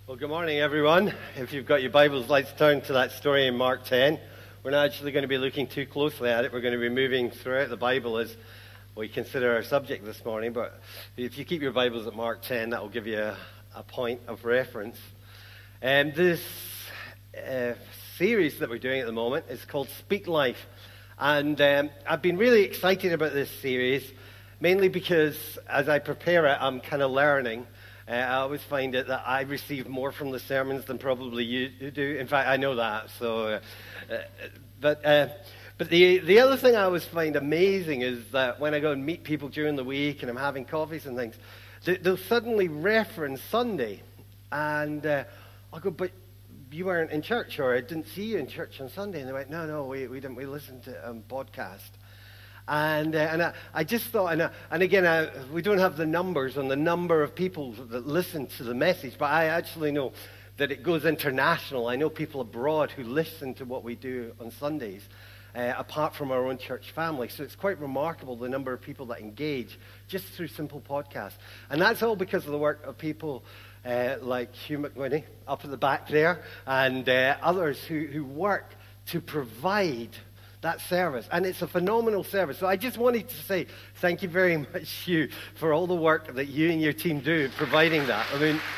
Well, good morning, everyone. If you've got your Bibles, let's turn to that story in Mark 10. We're not actually going to be looking too closely at it. We're going to be moving throughout the Bible as we consider our subject this morning. But if you keep your Bibles at Mark 10, that will give you a point of reference. And this series that we're doing at the moment is called Speak Life. And I've been really excited about this series, mainly because as I prepare it, I'm kind of learning. I always find it that I receive more from the sermons than probably you do. In fact, I know that. But the other thing I always find amazing is that when I go and meet people during the week and I'm having coffees and things, they'll suddenly reference Sunday, and I'll go, "But you weren't in church, or I didn't see you in church on Sunday." And they went, "No, we didn't. We listened to podcast." And I just thought, and again, we don't have the numbers on the number of people that listen to the message, but I actually know that it goes international. I know people abroad who listen to what we do on Sundays, apart from our own church family. So it's quite remarkable the number of people that engage just through simple podcasts. And that's all because of the work of people like Hugh McWhinney up at the back there, and others who work to provide that service. And it's a phenomenal service. So I just wanted to say thank you very much, Hugh, for all the work that you and your team do providing that. I mean,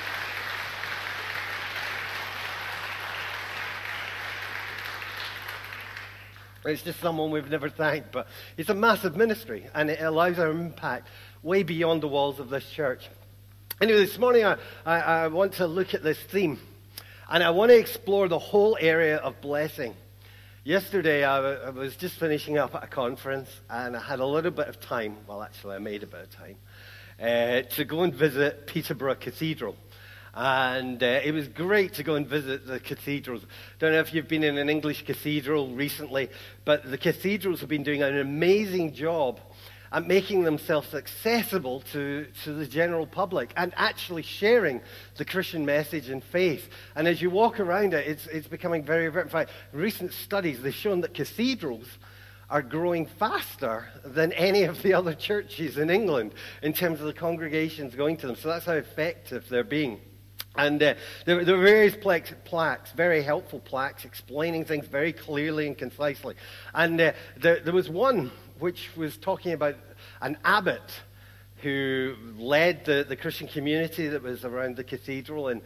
it's just someone we've never thanked, but it's a massive ministry, and it allows our impact way beyond the walls of this church. Anyway, this morning I want to look at this theme, and I want to explore the whole area of blessing. Yesterday, I was just finishing up at a conference, and I had a little bit of time, well, actually, I made a bit of time, to go and visit Peterborough Cathedral. And it was great to go and visit the cathedrals. Don't know if you've been in an English cathedral recently, but the cathedrals have been doing an amazing job at making themselves accessible to the general public and actually sharing the Christian message and faith. And as you walk around it, it's becoming very, very... In fact, recent studies, they've shown that cathedrals are growing faster than any of the other churches in England in terms of the congregations going to them. So that's how effective they're being. And there were various plaques, very helpful plaques, explaining things very clearly and concisely. And there was one which was talking about an abbot who led the Christian community that was around the cathedral in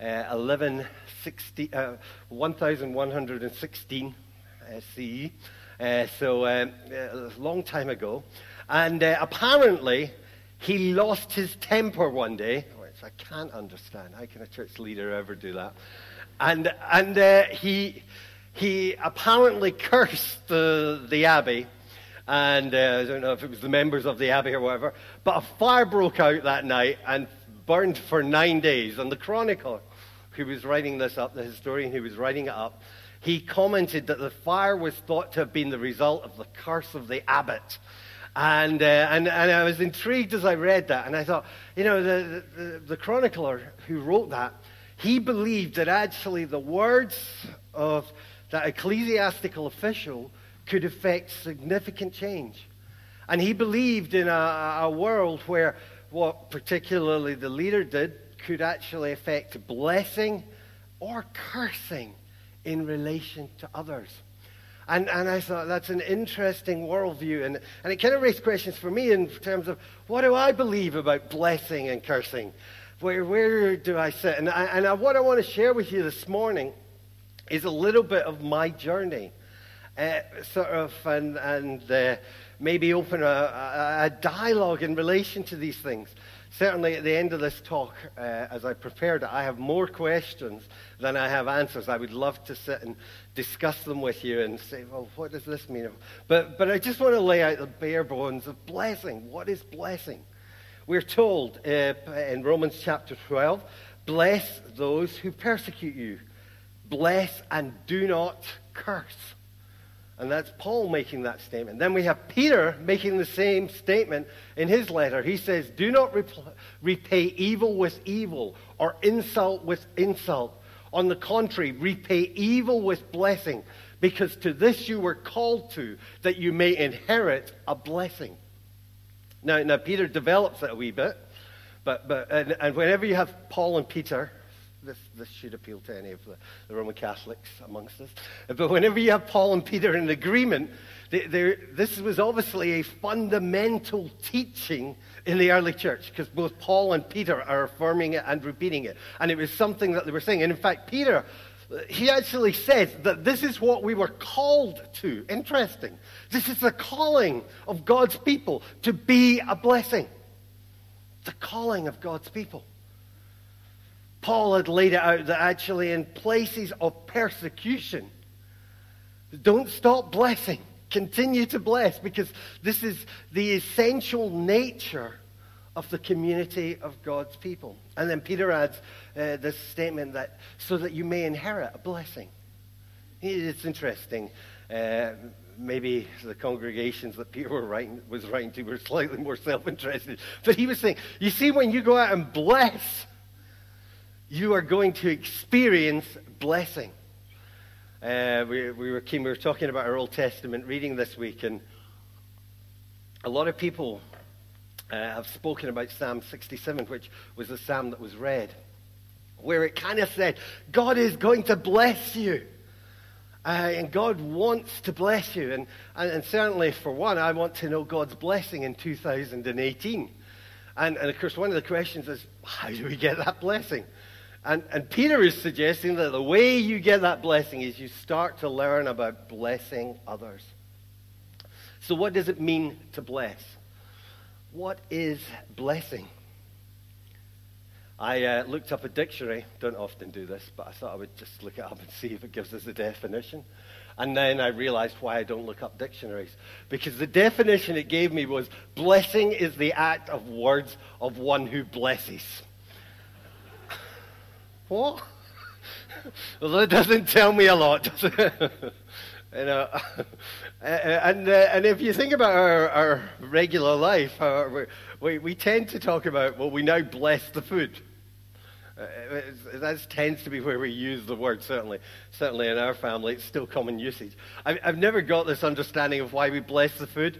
1116 CE, so a long time ago. And apparently he lost his temper one day, which I can't understand. How can a church leader ever do that? And he apparently cursed the abbey. And I don't know if it was the members of the abbey or whatever, but a fire broke out that night and burned for 9 days. And the chronicler who was writing this up, the historian who was writing it up, he commented that the fire was thought to have been the result of the curse of the abbot. And I was intrigued as I read that, and I thought, the chronicler who wrote that, he believed that actually the words of that ecclesiastical official could affect significant change. And he believed in a world where what particularly the leader did could actually affect blessing or cursing in relation to others. And I thought that's an interesting worldview. And it kind of raised questions for me in terms of what do I believe about blessing and cursing? Where do I sit? And what I want to share with you this morning is a little bit of my journey. Maybe open a dialogue in relation to these things. Certainly at the end of this talk, as I prepared it, I have more questions than I have answers. I would love to sit and discuss them with you and say, well, what does this mean? But I just want to lay out the bare bones of blessing. What is blessing? We're told in Romans chapter 12, bless those who persecute you. Bless and do not curse. And that's Paul making that statement. Then we have Peter making the same statement in his letter. He says, do not repay evil with evil or insult with insult. On the contrary, repay evil with blessing, because to this you were called to, that you may inherit a blessing. Now Peter develops it a wee bit, but whenever you have Paul and Peter This should appeal to any of the Roman Catholics amongst us. But whenever you have Paul and Peter in agreement, this was obviously a fundamental teaching in the early church, because both Paul and Peter are affirming it and repeating it. And it was something that they were saying. And in fact, Peter, he actually says that this is what we were called to. Interesting. This is the calling of God's people to be a blessing. The calling of God's people. Paul had laid it out that actually in places of persecution, don't stop blessing. Continue to bless, because this is the essential nature of the community of God's people. And then Peter adds this statement that so that you may inherit a blessing. It's interesting. Maybe the congregations that Peter was writing to were slightly more self-interested. But he was saying, you see, when you go out and bless, you are going to experience blessing. We were talking about our Old Testament reading this week, and a lot of people have spoken about Psalm 67, which was the psalm that was read, where it kind of said, God is going to bless you. And God wants to bless you. And certainly, for one, I want to know God's blessing in 2018. And of course, one of the questions is, how do we get that blessing? And Peter is suggesting that the way you get that blessing is you start to learn about blessing others. So what does it mean to bless? What is blessing? I looked up a dictionary. Don't often do this, but I thought I would just look it up and see if it gives us a definition. And then I realized why I don't look up dictionaries. Because the definition it gave me was, blessing is the act of words of one who blesses. What? Well, that doesn't tell me a lot, does it? You know, and if you think about our regular life, we tend to talk about, well, we now bless the food. That tends to be where we use the word, certainly in our family. It's still common usage. I've never got this understanding of why we bless the food.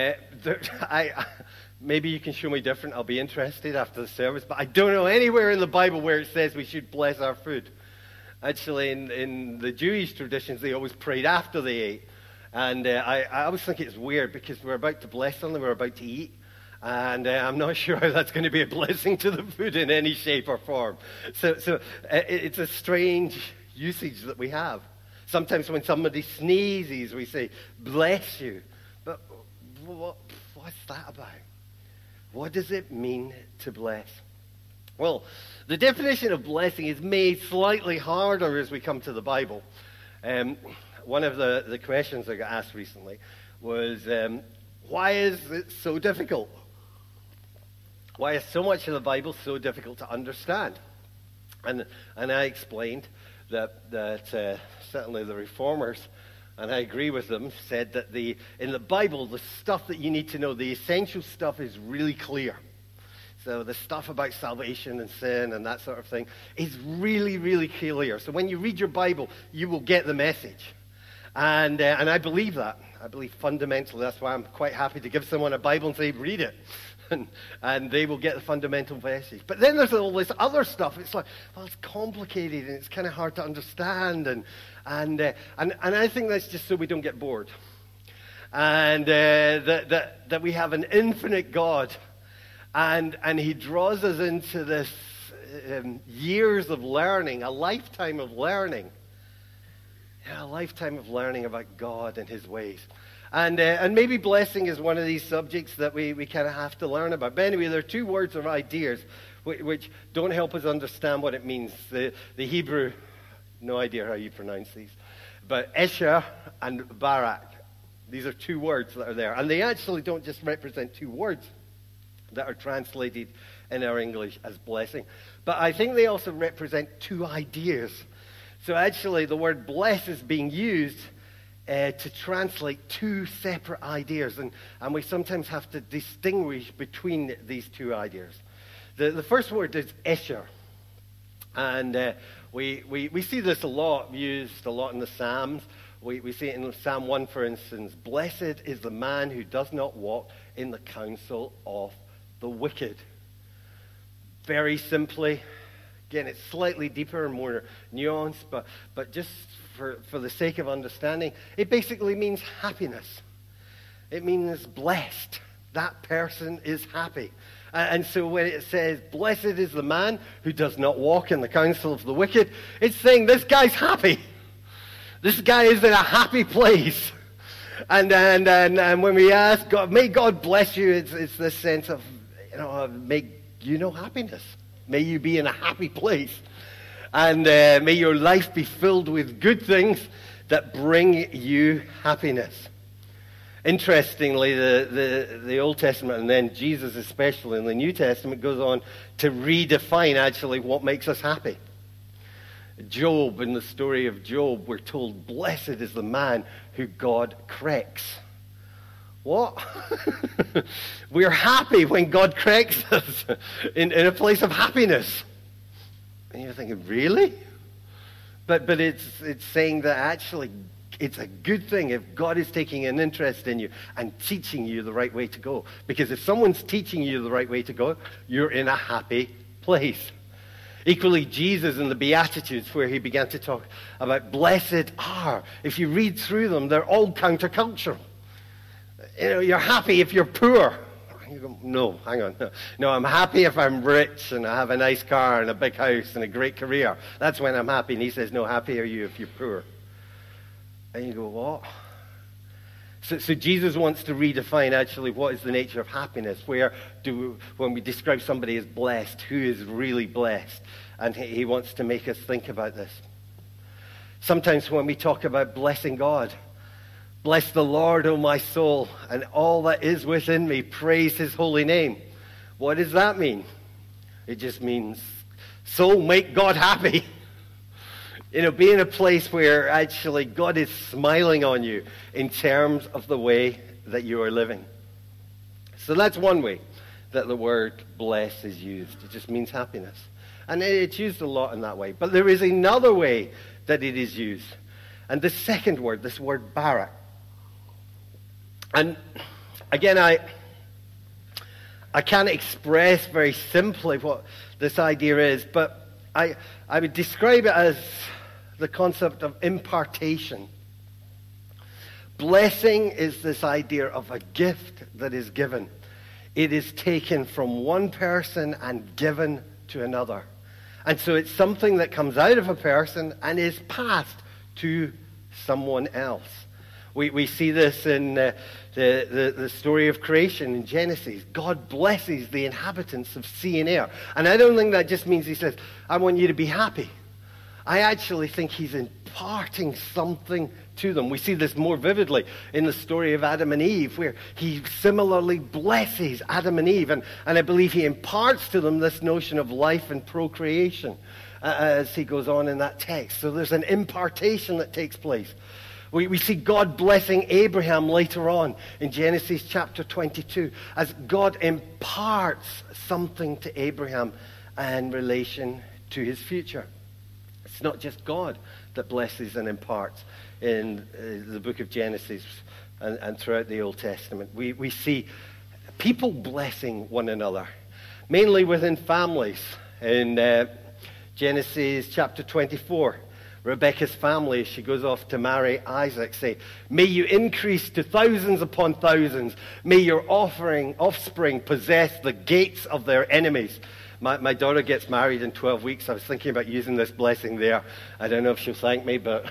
Maybe you can show me different. I'll be interested after the service. But I don't know anywhere in the Bible where it says we should bless our food. Actually, in the Jewish traditions, they always prayed after they ate. And I always think it's weird because we're about to bless something, we're about to eat. And I'm not sure how that's going to be a blessing to the food in any shape or form. So it's a strange usage that we have. Sometimes when somebody sneezes, we say, bless you. But what's that about? What does it mean to bless? Well, the definition of blessing is made slightly harder as we come to the Bible. One of the questions I got asked recently was, why is it so difficult? Why is so much of the Bible so difficult to understand? And I explained that certainly the reformers, and I agree with them, said that in the Bible, the stuff that you need to know, the essential stuff is really clear. So the stuff about salvation and sin and that sort of thing is really, really clear. So when you read your Bible, you will get the message. And I believe that. I believe fundamentally. That's why I'm quite happy to give someone a Bible and say, read it. And they will get the fundamental message. But then there's all this other stuff. It's like, well, it's complicated and it's kind of hard to understand. And I think that's just so we don't get bored. And that we have an infinite God. And he draws us into this years of learning, a lifetime of learning. Yeah, a lifetime of learning about God and his ways. And maybe blessing is one of these subjects that we kind of have to learn about. But anyway, there are two words or ideas which don't help us understand what it means. The Hebrew, no idea how you pronounce these, but Esher and Barak. These are two words that are there. And they actually don't just represent two words that are translated in our English as blessing. But I think they also represent two ideas. So actually the word bless is being used to translate two separate ideas. And we sometimes have to distinguish between these two ideas. The first word is Esher. And we see this used a lot in the Psalms. We see it in Psalm 1, for instance. Blessed is the man who does not walk in the counsel of the wicked. Very simply, Again, it's slightly deeper and more nuanced, but just for the sake of understanding, it basically means happiness. It means blessed. That person is happy. And so when it says, blessed is the man who does not walk in the counsel of the wicked, it's saying this guy's happy. This guy is in a happy place. And when we ask God, may God bless you, it's this sense of, make happiness. May you be in a happy place. And may your life be filled with good things that bring you happiness. Interestingly, the Old Testament, and then Jesus especially in the New Testament, goes on to redefine actually what makes us happy. Job, in the story of Job, we're told, blessed is the man who God corrects. What? We're happy when God corrects us in a place of happiness. And you're thinking, really? But it's saying that actually it's a good thing if God is taking an interest in you and teaching you the right way to go. Because if someone's teaching you the right way to go, you're in a happy place. Equally, Jesus in the Beatitudes, where he began to talk about blessed are. If you read through them, they're all countercultural. You're happy if you're poor. You go, no, hang on. No, I'm happy if I'm rich and I have a nice car and a big house and a great career. That's when I'm happy. And he says, no, happy are you if you're poor. And you go, what? So Jesus wants to redefine actually what is the nature of happiness. When we describe somebody as blessed, who is really blessed? And he wants to make us think about this. Sometimes when we talk about blessing God, bless the Lord, O my soul, and all that is within me, praise his holy name. What does that mean? It just means, soul, make God happy. Be in a place where actually God is smiling on you in terms of the way that you are living. So that's one way that the word bless is used. It just means happiness. And it's used a lot in that way. But there is another way that it is used. And the second word, this word barak. And again, I can't express very simply what this idea is, but I would describe it as the concept of impartation. Blessing is this idea of a gift that is given. It is taken from one person and given to another. And so it's something that comes out of a person and is passed to someone else. We see this in the story of creation in Genesis. God blesses the inhabitants of sea and air. And I don't think that just means he says, I want you to be happy. I actually think he's imparting something to them. We see this more vividly in the story of Adam and Eve, where he similarly blesses Adam and Eve. And I believe he imparts to them this notion of life and procreation as he goes on in that text. So there's an impartation that takes place. We see God blessing Abraham later on in Genesis chapter 22 as God imparts something to Abraham in relation to his future. It's not just God that blesses and imparts in the book of Genesis and throughout the Old Testament. We see people blessing one another, mainly within families. In Genesis chapter 24, Rebekah's family, as she goes off to marry Isaac, say, may you increase to thousands upon thousands. May your offspring possess the gates of their enemies. My daughter gets married in 12 weeks. I was thinking about using this blessing there. I don't know if she'll thank me, but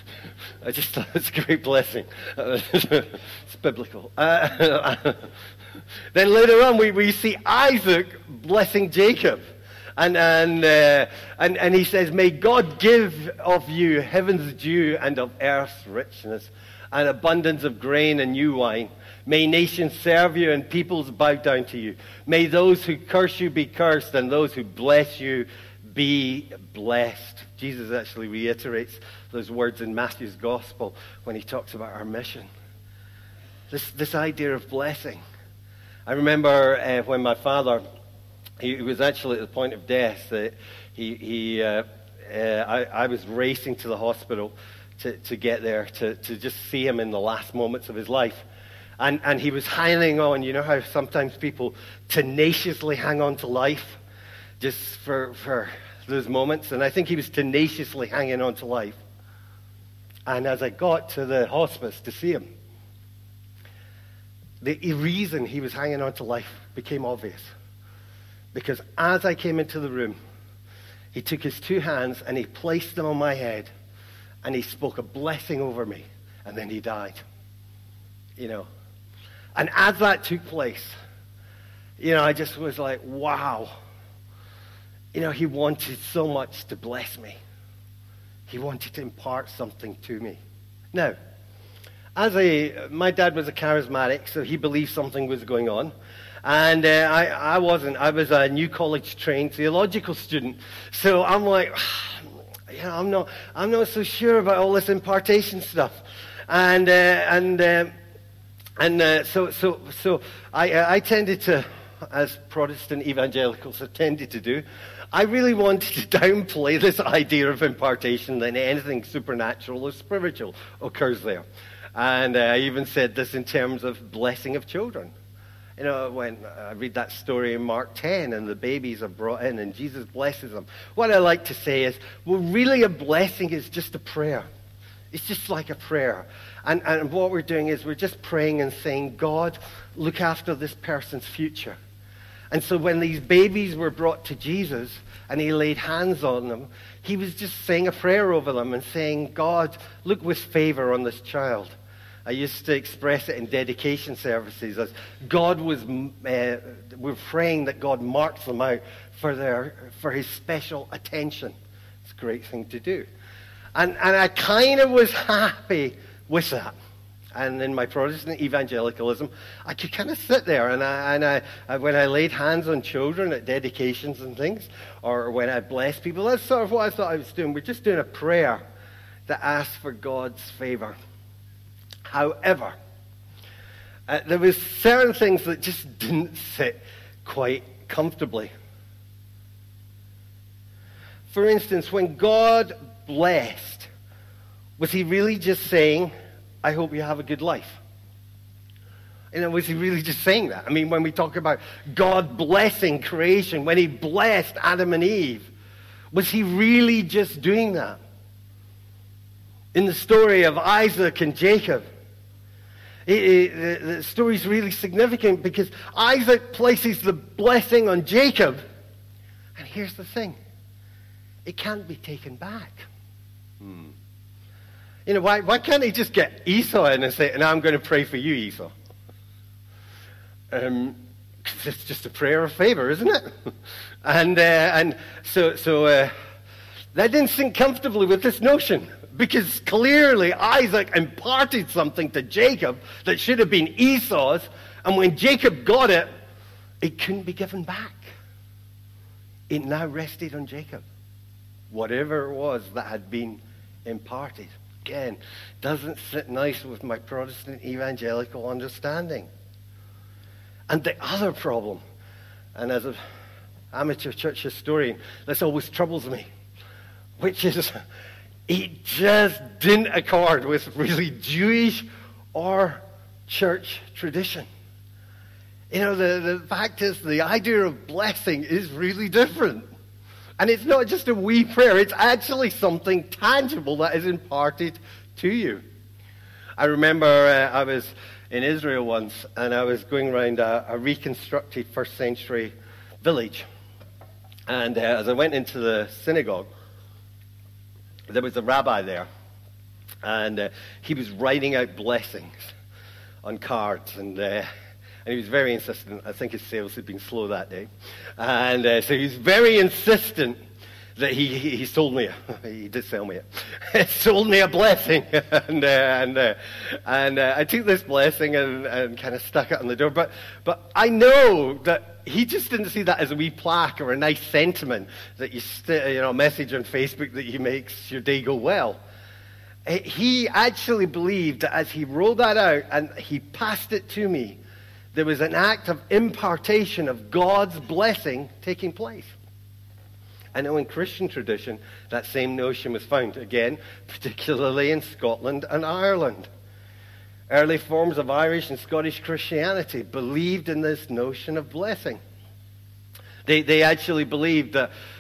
I just thought it's a great blessing. It's biblical. Then later on, we see Isaac blessing Jacob. And he says, may God give of you heaven's dew and of earth's richness, and abundance of grain and new wine. May nations serve you and peoples bow down to you. May those who curse you be cursed, and those who bless you be blessed. Jesus actually reiterates those words in Matthew's gospel when he talks about our mission. This idea of blessing. I remember when my father, he was actually at the point of death. I was racing to the hospital to get there, to just see him in the last moments of his life. And he was hanging on. You know how sometimes people tenaciously hang on to life just for those moments, and I think he was tenaciously hanging on to life. And as I got to the hospice to see him, the reason he was hanging on to life became obvious. Because as I came into the room, he took his two hands and he placed them on my head, and he spoke a blessing over me, and then he died. And as that took place, I just was like, wow. He wanted so much to bless me. He wanted to impart something to me. Now, my dad was a charismatic, so he believed something was going on. And I wasn't. I was a New College trained theological student. So I'm like, I'm not so sure about all this impartation stuff. So I tended to, as Protestant evangelicals have tended to do, I really wanted to downplay this idea of impartation, that anything supernatural or spiritual occurs there. And I even said this in terms of blessing of children. When I read that story in Mark 10 and the babies are brought in and Jesus blesses them, what I like to say is, well, really a blessing is just a prayer. It's just like a prayer. And what we're doing is we're just praying and saying, God, look after this person's future. And so when these babies were brought to Jesus and he laid hands on them, he was just saying a prayer over them and saying, God, look with favor on this child. I used to express it in dedication services as we're praying that God marks them out for his special attention. It's a great thing to do. And I kind of was happy with that. And in my Protestant evangelicalism, I could kind of sit there and when I laid hands on children at dedications and things, or when I blessed people, that's sort of what I thought I was doing. We're just doing a prayer that asks for God's favor. However, there was certain things that just didn't sit quite comfortably. For instance, when God blessed, was he really just saying, I hope you have a good life? Was he really just saying that? I mean, when we talk about God blessing creation, when he blessed Adam and Eve, was he really just doing that? In the story of Isaac and Jacob, the story is really significant because Isaac places the blessing on Jacob. And here's the thing. It can't be taken back. Why can't he just get Esau in and say, now I'm going to pray for you, Esau? It's just a prayer of favor, isn't it? and so that didn't sink comfortably with this notion. Because clearly Isaac imparted something to Jacob that should have been Esau's. And when Jacob got it, it couldn't be given back. It now rested on Jacob. Whatever it was that had been imparted. Again, doesn't sit nice with my Protestant evangelical understanding. And the other problem, and as an amateur church historian, this always troubles me, which is it just didn't accord with really Jewish or church tradition. The fact is the idea of blessing is really different. And it's not just a wee prayer. It's actually something tangible that is imparted to you. I remember I was in Israel once, and I was going around a reconstructed first century village. And as I went into the synagogue, there was a rabbi there, and he was writing out blessings on cards, and he was very insistent. I think his sales had been slow that day, and so he was very insistent that he sold me. He did sell me it. He sold me a blessing, and I took this blessing and kind of stuck it on the door. But I know that he just didn't see that as a wee plaque or a nice sentiment that a message on Facebook that you makes your day go well. He actually believed that as he rolled that out and he passed it to me, there was an act of impartation of God's blessing taking place. I know in Christian tradition that same notion was found, again, particularly in Scotland and Ireland. Early forms of Irish and Scottish Christianity believed in this notion of blessing. They actually believed that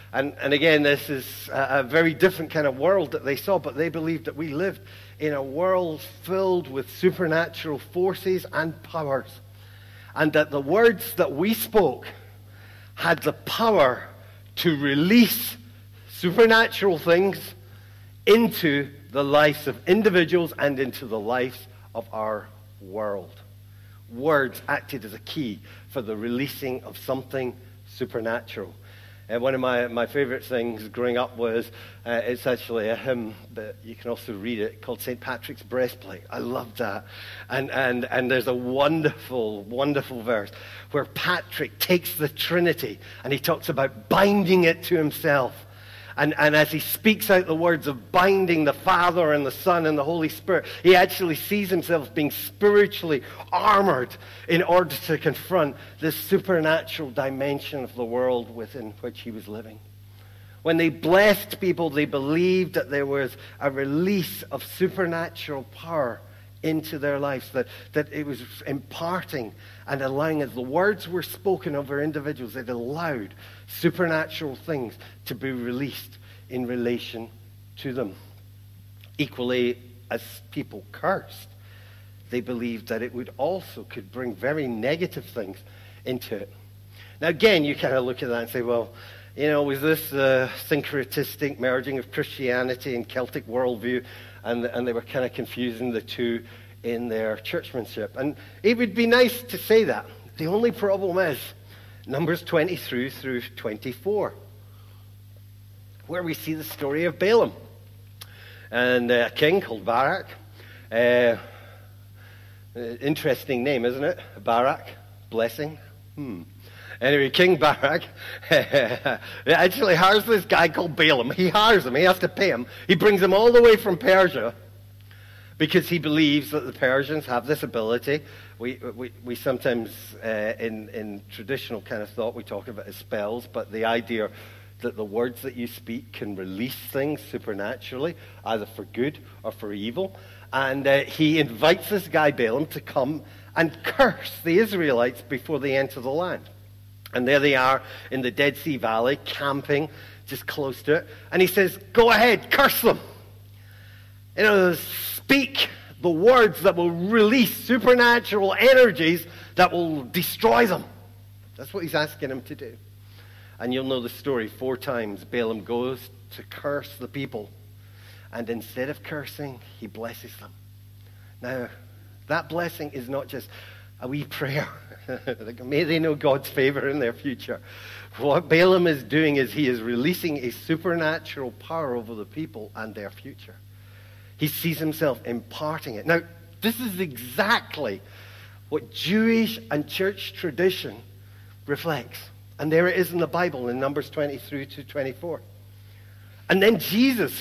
And again, this is a very different kind of world that they saw, but they believed that we lived in a world filled with supernatural forces and powers, and that the words that we spoke had the power to release supernatural things into the lives of individuals and into the lives of our world. Words acted as a key for the releasing of something supernatural. One of my favorite things growing up was, it's actually a hymn, but you can also read it, called St. Patrick's Breastplate. I love that. And there's a wonderful, wonderful verse where Patrick takes the Trinity and he talks about binding it to himself. And as he speaks out the words of binding the Father and the Son and the Holy Spirit, he actually sees himself being spiritually armored in order to confront this supernatural dimension of the world within which he was living. When they blessed people, they believed that there was a release of supernatural power into their lives, that it was imparting and allowing, as the words were spoken over individuals, it allowed supernatural things to be released in relation to them. Equally, as people cursed, they believed that it would also could bring very negative things into it. Now again, you kind of look at that and say, well, was this syncretistic merging of Christianity and Celtic worldview? And they were kind of confusing the two in their churchmanship. And it would be nice to say that. The only problem is Numbers 23 through 24, where we see the story of Balaam and a king called Barak. Interesting name, isn't it? Barak, blessing. Anyway, King Barak actually hires this guy called Balaam. He hires him. He has to pay him. He brings him all the way from Persia because he believes that the Persians have this ability. We sometimes, in traditional kind of thought, we talk about it as spells, but the idea that the words that you speak can release things supernaturally, either for good or for evil. And he invites this guy Balaam to come and curse the Israelites before they enter the land. And there they are in the Dead Sea Valley, camping just close to it. And he says, go ahead, curse them. Speak the words that will release supernatural energies that will destroy them. That's what he's asking him to do. And you'll know the story. 4 times Balaam goes to curse the people. And instead of cursing, he blesses them. Now, that blessing is not just a wee prayer. May they know God's favor in their future. What Balaam is doing is he is releasing a supernatural power over the people and their future. He sees himself imparting it. Now, this is exactly what Jewish and church tradition reflects. And there it is in the Bible in Numbers 23 to 24. And then Jesus,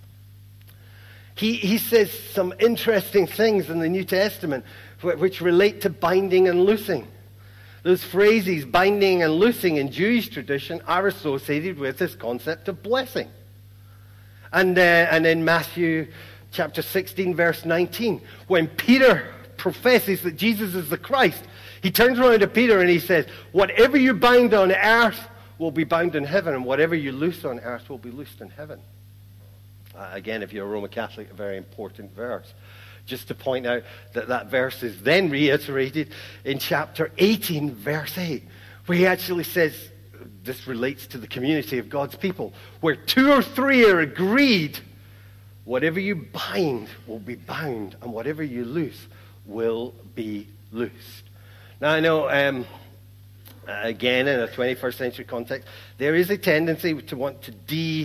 he says some interesting things in the New Testament which relate to binding and loosing. Those phrases, binding and loosing, in Jewish tradition are associated with this concept of blessing. And in Matthew chapter 16, verse 19, when Peter professes that Jesus is the Christ, he turns around to Peter and he says, whatever you bind on earth will be bound in heaven, and whatever you loose on earth will be loosed in heaven. Again, if you're a Roman Catholic, a very important verse. Just to point out that that verse is then reiterated in chapter 18, verse 8, where he actually says, this relates to the community of God's people, where 2 or 3 are agreed, whatever you bind will be bound, and whatever you loose will be loosed. Now, I know, again, in a 21st century context, there is a tendency to want to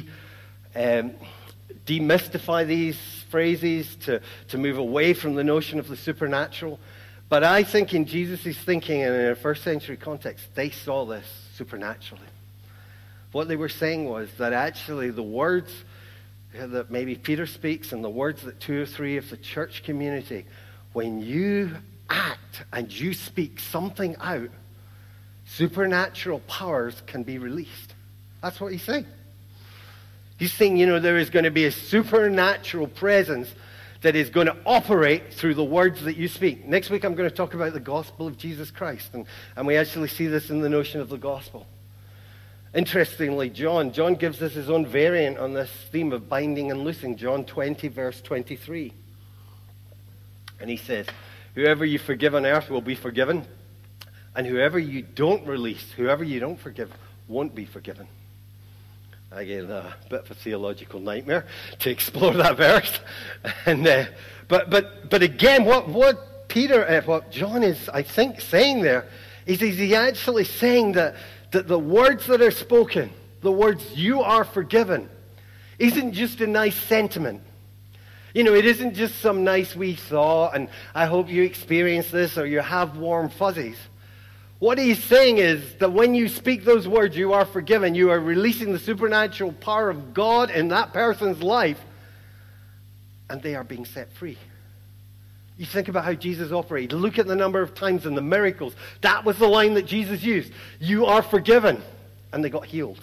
demystify these phrases, to move away from the notion of the supernatural. But I think in Jesus' thinking and in a first century context, they saw this supernaturally. What they were saying was that actually the words that maybe Peter speaks and the words that 2 or 3 of the church community, when you act and you speak something out, supernatural powers can be released. That's what he's saying. He's saying, there is going to be a supernatural presence that is going to operate through the words that you speak. Next week I'm going to talk about the gospel of Jesus Christ. And we actually see this in the notion of the gospel. Interestingly, John gives us his own variant on this theme of binding and loosing. John 20, verse 23. And he says, whoever you forgive on earth will be forgiven, and whoever you don't release, whoever you don't forgive, won't be forgiven. Again, a bit of a theological nightmare to explore that verse. And but again, what John is, I think, saying there is he's actually saying that the words that are spoken, the words "you are forgiven," isn't just a nice sentiment. You know, it isn't just some nice wee thought, and I hope you experience this or you have warm fuzzies. What he's saying is that when you speak those words, "you are forgiven," you are releasing the supernatural power of God in that person's life, and they are being set free. You think about how Jesus operated. Look at the number of times in the miracles. That was the line that Jesus used. "You are forgiven." And they got healed.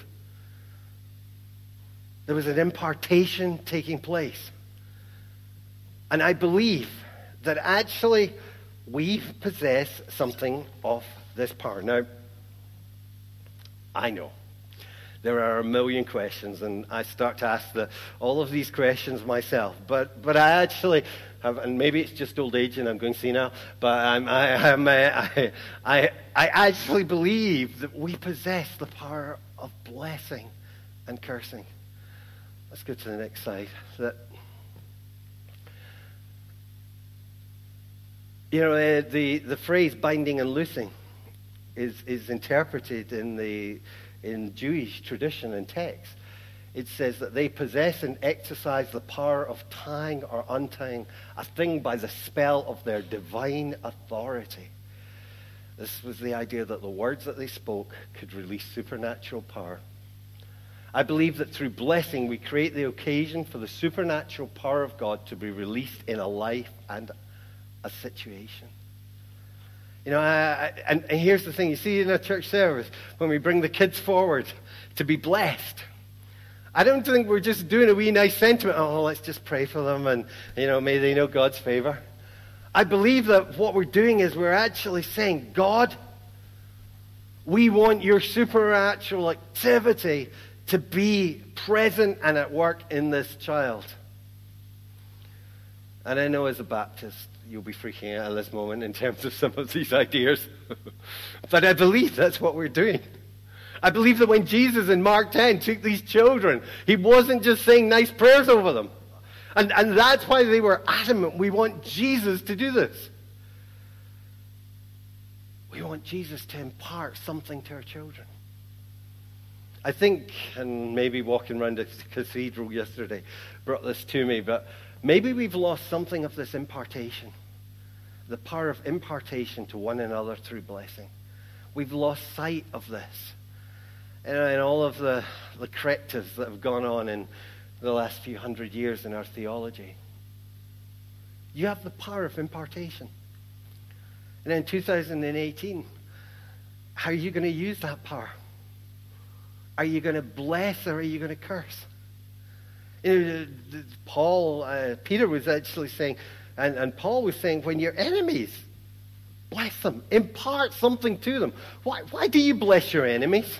There was an impartation taking place. And I believe that actually we possess something of this power. Now, I know there are a million questions, and I start to ask all of these questions myself. But I actually have, and maybe it's just old age and I'm going senile, but I actually believe that we possess the power of blessing and cursing. Let's go to the next slide. You know, the phrase binding and loosing is interpreted in Jewish tradition and text. It says that they possess and exercise the power of tying or untying a thing by the spell of their divine authority. This was the idea that the words that they spoke could release supernatural power. I believe that through blessing, we create the occasion for the supernatural power of God to be released in a life and a situation. You know, and here's the thing. You see in a church service, when we bring the kids forward to be blessed, I don't think we're just doing a wee nice sentiment. Oh, let's just pray for them and, you know, may they know God's favor. I believe that what we're doing is we're actually saying, God, we want your supernatural activity to be present and at work in this child. And I know as a Baptist, you'll be freaking out at this moment in terms of some of these ideas. But I believe that's what we're doing. I believe that when Jesus in Mark 10 took these children, he wasn't just saying nice prayers over them. And that's why they were adamant. We want Jesus to do this. We want Jesus to impart something to our children. I think, and maybe walking around the cathedral yesterday brought this to me, but maybe we've lost something of this impartation. The power of impartation to one another through blessing. We've lost sight of this. And all of the correctives that have gone on in the last few hundred years in our theology. You have the power of impartation. And in 2018, how are you going to use that power? Are you going to bless or are you going to curse? You know, Peter was actually saying, and Paul was saying, when your enemies, bless them, impart something to them. Why do you bless your enemies?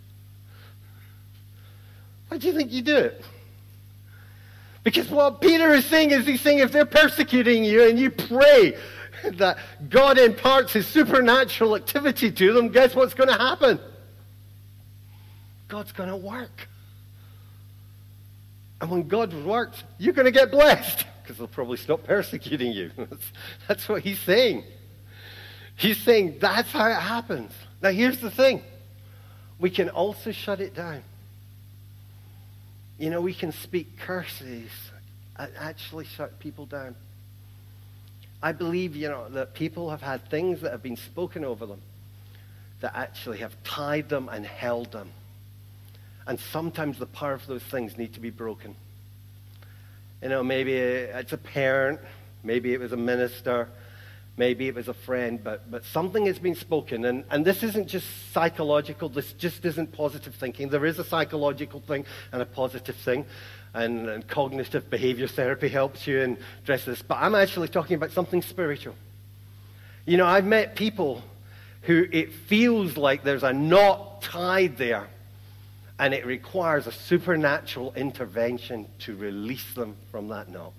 Why do you think you do it? Because what Peter is saying is he's saying if they're persecuting you and you pray that God imparts his supernatural activity to them, guess what's going to happen? God's going to work. And when God works, you're going to get blessed because they'll probably stop persecuting you. That's what he's saying. He's saying that's how it happens. Now here's the thing. We can also shut it down. You know, we can speak curses and actually shut people down. I believe, you know, that people have had things that have been spoken over them that actually have tied them and held them. And sometimes the power of those things need to be broken. You know, maybe it's a parent, maybe it was a minister, maybe it was a friend, but something has been spoken. And this isn't just psychological, this just isn't positive thinking. There is a psychological thing and a positive thing. And cognitive behavior therapy helps you and address this. But I'm actually talking about something spiritual. You know, I've met people who it feels like there's a knot tied there. And it requires a supernatural intervention to release them from that knot.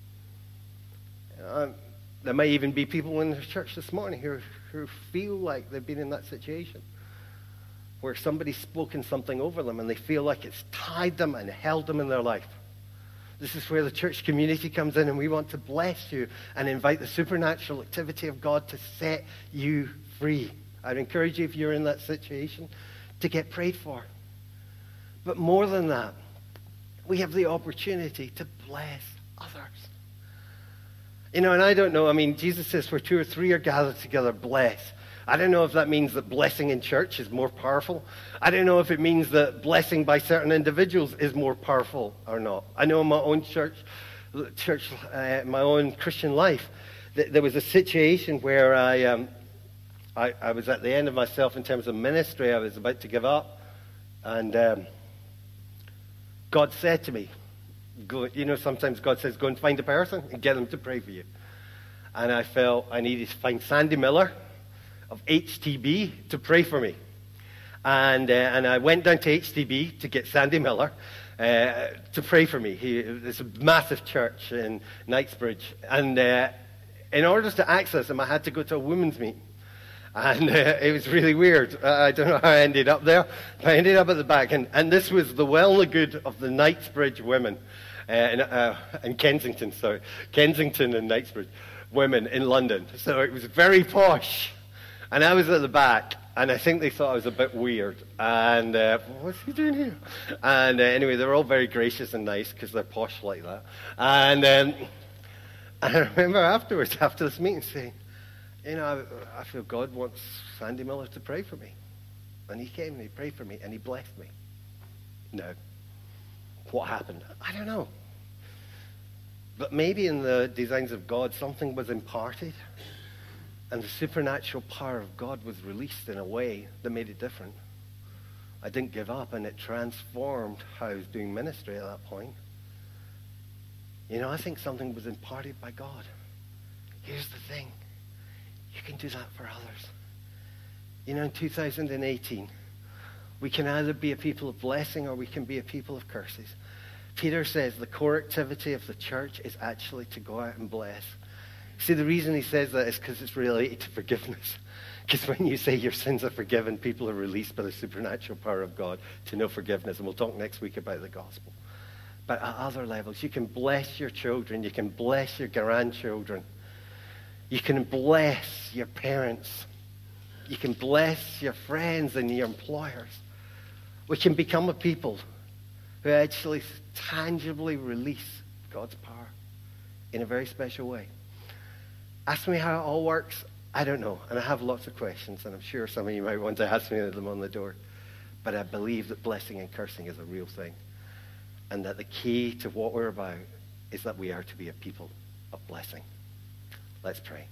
There may even be people in the church this morning who feel like they've been in that situation, where somebody's spoken something over them and they feel like it's tied them and held them in their life. This is where the church community comes in, and we want to bless you and invite the supernatural activity of God to set you free. I'd encourage you, if you're in that situation, to get prayed for. But more than that, we have the opportunity to bless others. And I don't know, Jesus says where 2 or 3 are gathered together, bless. I don't know if that means that blessing in church is more powerful. I don't know if it means that blessing by certain individuals is more powerful or not. I know in my own my own Christian life, there was a situation where I was at the end of myself in terms of ministry. I was about to give up. And God said to me, sometimes God says, go and find a person and get them to pray for you. And I felt I needed to find Sandy Miller of HTB to pray for me. And I went down to HTB to get Sandy Miller to pray for me. It's a massive church in Knightsbridge. And in order to access him, I had to go to a women's meeting. And it was really weird. I don't know how I ended up there. I ended up at the back. And this was the well and the good of the Knightsbridge women in Kensington. Kensington and Knightsbridge women in London. So it was very posh. And I was at the back. And I think they thought I was a bit weird. And what's he doing here? And anyway, they were all very gracious and nice because they're posh like that. And I remember afterwards, after this meeting, saying, I feel God wants Sandy Miller to pray for me. And he came and he prayed for me and he blessed me. No. What happened? I don't know. But maybe in the designs of God, something was imparted and the supernatural power of God was released in a way that made it different. I didn't give up, and it transformed how I was doing ministry at that point. I think something was imparted by God. Here's the thing. You can do that for others. In 2018, we can either be a people of blessing or we can be a people of curses. Peter says the core activity of the church is actually to go out and bless. See, the reason he says that is because it's related to forgiveness. Because when you say your sins are forgiven, people are released by the supernatural power of God to know forgiveness. And we'll talk next week about the gospel. But at other levels, you can bless your children. You can bless your grandchildren. You can bless your parents. You can bless your friends and your employers. We can become a people who actually tangibly release God's power in a very special way. Ask me how it all works. I don't know. And I have lots of questions, and I'm sure some of you might want to ask me them on the door. But I believe that blessing and cursing is a real thing. And that the key to what we're about is that we are to be a people of blessing. Let's pray.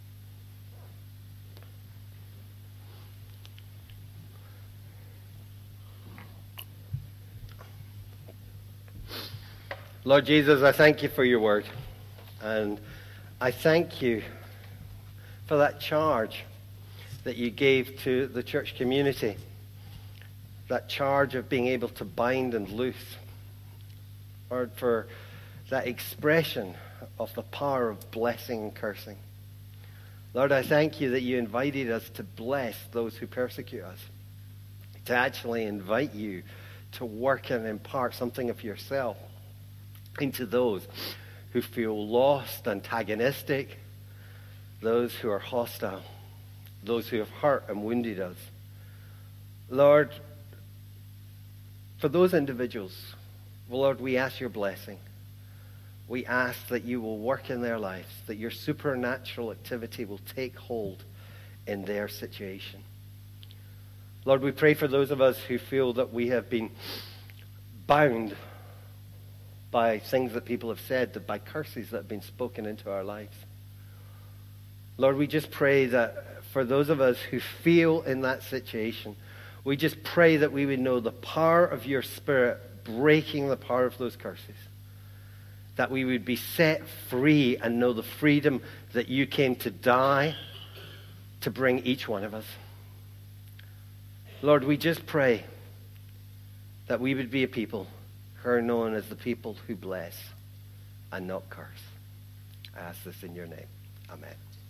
Lord Jesus, I thank you for your word. And I thank you for that charge that you gave to the church community. That charge of being able to bind and loose. Lord, for that expression of the power of blessing and cursing. Lord, I thank you that you invited us to bless those who persecute us. To actually invite you to work and impart something of yourself into those who feel lost, antagonistic, those who are hostile, those who have hurt and wounded us. Lord, for those individuals, Lord, we ask your blessing. We ask that you will work in their lives, that your supernatural activity will take hold in their situation. Lord, we pray for those of us who feel that we have been bound by things that people have said, by curses that have been spoken into our lives. Lord, we just pray that for those of us who feel in that situation, we just pray that we would know the power of your Spirit breaking the power of those curses. That we would be set free and know the freedom that you came to die to bring each one of us. Lord, we just pray that we would be a people who are known as the people who bless and not curse. I ask this in your name. Amen.